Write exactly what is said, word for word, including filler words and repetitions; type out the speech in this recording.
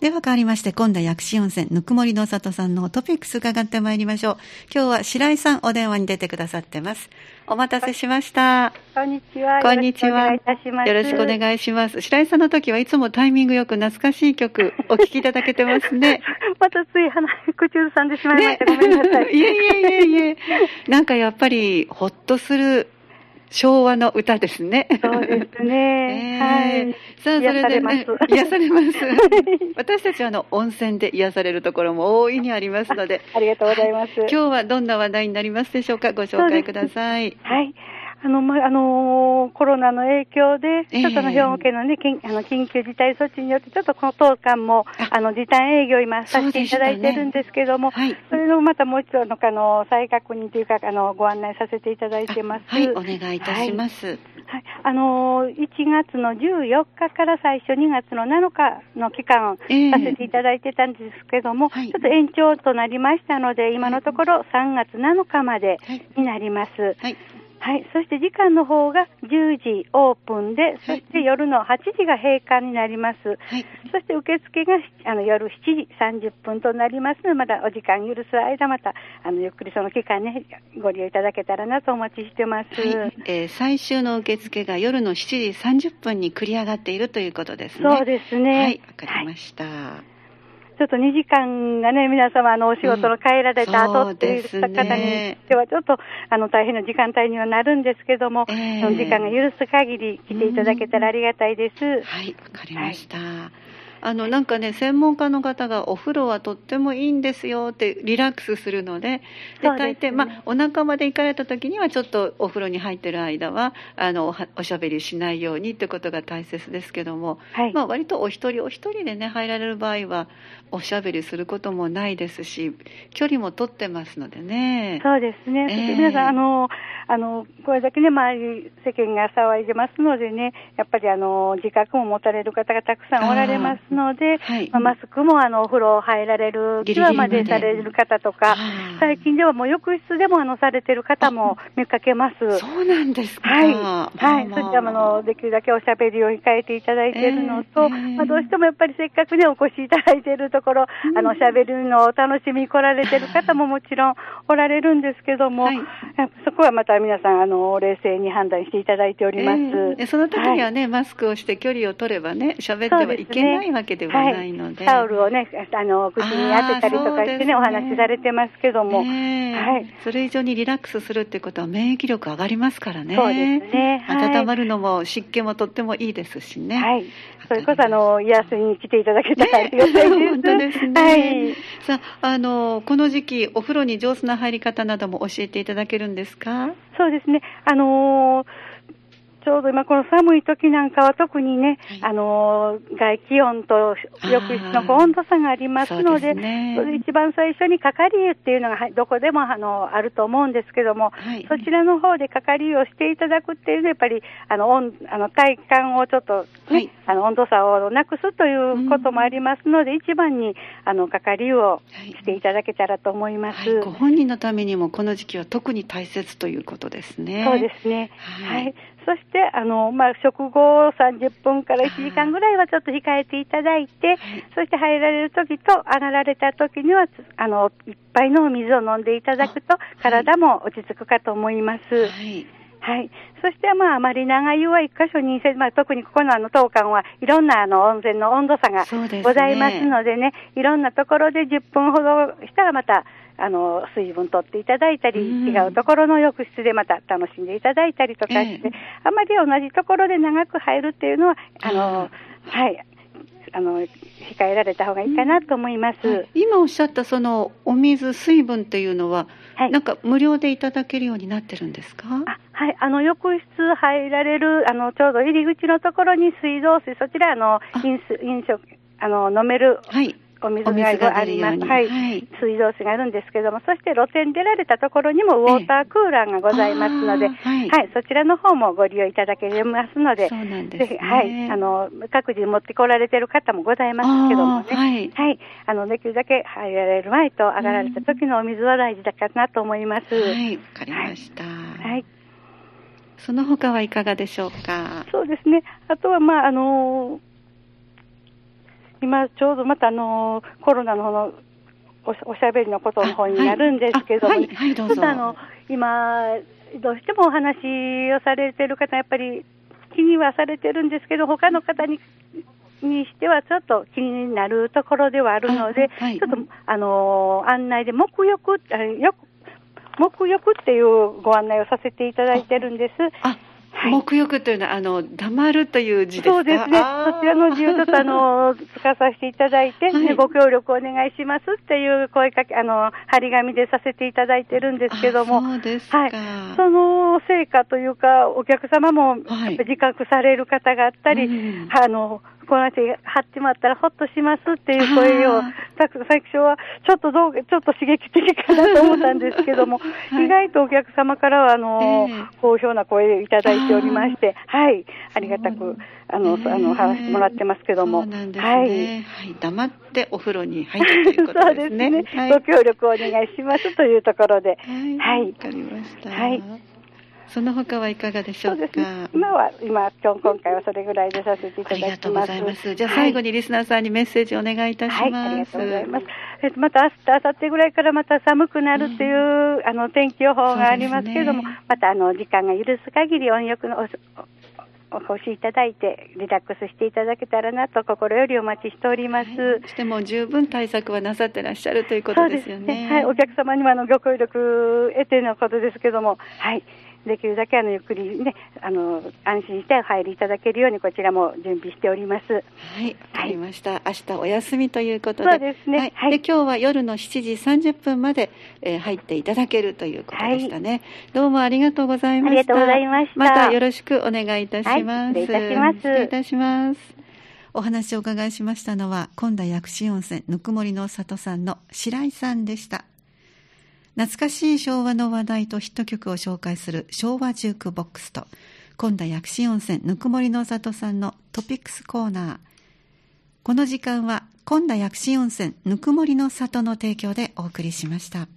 では変わりまして、今度は薬師温泉ぬくもりの里さんのトピックス伺ってまいりましょう。今日は白井さんお電話に出てくださってます。お待たせしました。 こんにちは。 こんにちは。 よろしくお願いいたします。 よろしくお願いします。白井さんの時はいつもタイミングよく懐かしい曲お聴きいただけてますね。 またつい鼻口ずさんでしまいました、ね、ごめんなさい。 いえいえいえいえ。なんかやっぱりほっとする昭和の歌ですね。 そうですね。えー、はい。 さあ、それでね、癒されます。私たちはあの温泉で癒されるところも大いにありますので。 ありがとうございます。 今日はどんな話題になりますでしょうか。ご紹介ください。 はい。あの、ま、あのー、コロナの影響で、ちょっとの兵庫県のね、あの緊急事態措置によって、ちょっとこの当館も、あの、時短営業今させていただいてるんですけども、そ、ねはい、それのまたもう一度の、あの、再確認というか、あの、ご案内させていただいてます。 はい、お願いいたします。はい。 はい、あのー、いちがつのじゅうよっかから最初にがつのなのかの期間をさせていただいてたんですけども、えー、ちょっと延長となりましたので、今のところさんがつなのかまでになります。はいはいはい。そして時間の方がじゅうじオープンで、そして夜のはちじが閉館になります。はい。そして受付があの夜しちじさんじゅっぷんとなりますので、まだお時間許す間、またあのゆっくりその期間ね、ご利用いただけたらなとお待ちしてます。 はい。えー、最終の受付が夜のしちじさんじゅっぷんに繰り上がっているということですね。 そうですね。 はい。わかりました。はいちょっとにじかんがね、皆様のお仕事の帰られた後っていう方にではちょっとあの大変な時間帯にはなるんですけども、えー、その時間が許す限り来ていただけたらありがたいです。 はい、わかりました。はいあのなんかね専門家の方がお風呂はとってもいいんですよってリラックスするので、で大抵、ねまあ、お腹まで行かれた時にはちょっとお風呂に入ってる間はあのおしゃべりしないようにってことが大切ですけども、はいまあ、割とお一人お一人でね入られる場合はおしゃべりすることもないですし距離も取ってますのでね。 そうですね、えー、皆さんあのあのこれだけね周り世間が騒いでますのでねやっぱりあの自覚も持たれる方がたくさんおられますので、はいまあ、マスクもあのお風呂入られる気はまでされる方とか最近ではもう浴室でもあのされてる方も見かけます。 そうなんですか。 はい、はい、そしてあのできるだけおしゃべりを控えていただいているのと、えーえーまあ、どうしてもやっぱりせっかくねお越しいただいているところ、うん、あのおしゃべりのお楽しみに来られている方ももちろんおられるんですけども、はい、そこはまた皆さんあの冷静に判断していただいております。 えー、その時にはね、はい、マスクをして距離を取ればね喋ってはいけないわけではないので、 タオルをね、あの口に当てたりとかしてね、ねお話しされてますけども、 ねはい、それ以上にリラックスするってことは免疫力上がりますからね。 そうですね。 はい、温まるのも湿気もとってもいいですしね。 はい。それこそあの癒しに来ていただけたらありがたいです。 本当ですね。はい。さあ、あのこの時期お風呂に上手な入り方なども教えていただけるんですか？ そうですね。あのー。ちょうど今この寒い時なんかは特にね、はい、あの外気温と浴室の温度差がありますので、そね、それ一番最初にかかり湯っていうのがどこでもあのあると思うんですけども、はい、そちらの方でかかり湯をしていただくっていうのはやっぱりあの温あの体感をちょっと、ねはい、あの温度差をなくすということもありますので、うん、一番にあのかかり湯をしていただけたらと思います。 はいはい、ご本人のためにもこの時期は特に大切ということですね。 そうですね。はい。はいそして、あの、まあ、食後さんじゅっぷんからいちじかんぐらいはちょっと控えていただいて、そして入られる時と上がられた時には、あの、いっぱいのお水を飲んでいただくと、体も落ち着くかと思います。はい。はい。そして、まあ、あまり長湯は一箇所に、まあ、特にここのあの、当館はいろんなあの、温泉の温度差がございますのでね、いろんなところでじゅっぷんほどしたらまた、あの水分取っていただいたり、うん、違うところの浴室でまた楽しんでいただいたりとかして、ええ、あまり同じところで長く入るっていうのはあのはいあの控えられた方がいいかなと思います。うんはい、 今おっしゃったそのお水水分っていうのは、はい、なんか無料でいただけるようになってるんですか？ あはい、あの浴室入られるあのちょうど入り口のところに水道水そちらあの飲飲食あの飲める。はいお水があります。はい、はい。水道水があるんですけども、そして露天出られたところにもウォータークーラーがございますので、はい、はい、そちらの方もご利用いただけますので、 そうなんですね。 はい、あの各自持ってこられている方もございますけどもね、はい、はい、あのできるだけ入られる前と上がられた時のお水は大事だかなと思います。 はい、わかりました。はい。はい、その他はいかがでしょうか？ そうですね。あとはまああの今ちょうどまたあのコロナの方のお, おしゃべりのことの方になるんですけども、 はいはいはい、どうぞ。 ちょっとあの今どうしてもお話をされてる方やっぱり気にはされてるんですけど、他の方ににしてはちょっと気になるところではあるので、はい、ちょっとあの案内で沐浴よ沐浴っていうご案内をさせていただいてるんです。 あ、はい、沐浴というのはあの黙るという字ですか？ そうですね。そちらの字をちょっとあの使わさせていただいて、ね、はい、ご協力お願いしますっていう声かけあの張り紙でさせていただいてるんですけども、 そうですか。 はい、その成果というかお客様も自覚される方があったり、はい、うん、あのこの手貼ってもらったらほっとしますっていう声を最初はちょっとどうちょっと刺激的かなと思ったんですけども、はい、意外とお客様からはあの、えー、好評な声をいただいておりまして、はい、ありがたくあの、えー、あの話してもらってますけども、 そうなんですね、はいはい、黙ってお風呂に入るということですね。 そうですね、 はい、 ご協力お願いしますというところで、 はい、わ、はい、かりました。はい、その他はいかがでしょうか？ そうですね、今は今今今回はそれぐらいでさせていただきます。ありがとうございます。 じゃあ最後にリスナーさんにメッセージをお願いいたします。はい、 ありがとうございます。えっと、また明日明後日ぐらいからまた寒くなるっていう、うん、あの天気予報がありますけれども、ね、またあの時間が許す限り温浴のおお越しいただいてリラックスしていただけたらなと心よりお待ちしております。はい、 そしてもう十分対策はなさってらっしゃるということですよね。 そうですね、はい、お客様にはあのご協力得てのことですけども、はい、できるだけあのゆっくりね、あの安心してお入りいただけるようにこちらも準備しております。 はい、わかりました。はい、明日お休みということで、 そうですね。 はいはい、で今日は夜のしちじさんじゅっぷんまで、えー、入っていただけるということでしたね。はい、どうもありがとうございました。 ありがとうございました。 またよろしくお願いいたします。 はい、失礼いたします。 失礼いたします。お話をお伺いしましたのは今田薬師温泉ぬくもりの里さんの白井さんでした。懐かしい昭和の話題とヒット曲を紹介する昭和ジュークボックスと今田薬師温泉ぬくもりの里さんのトピックスコーナー。この時間は今田薬師温泉ぬくもりの里の提供でお送りしました。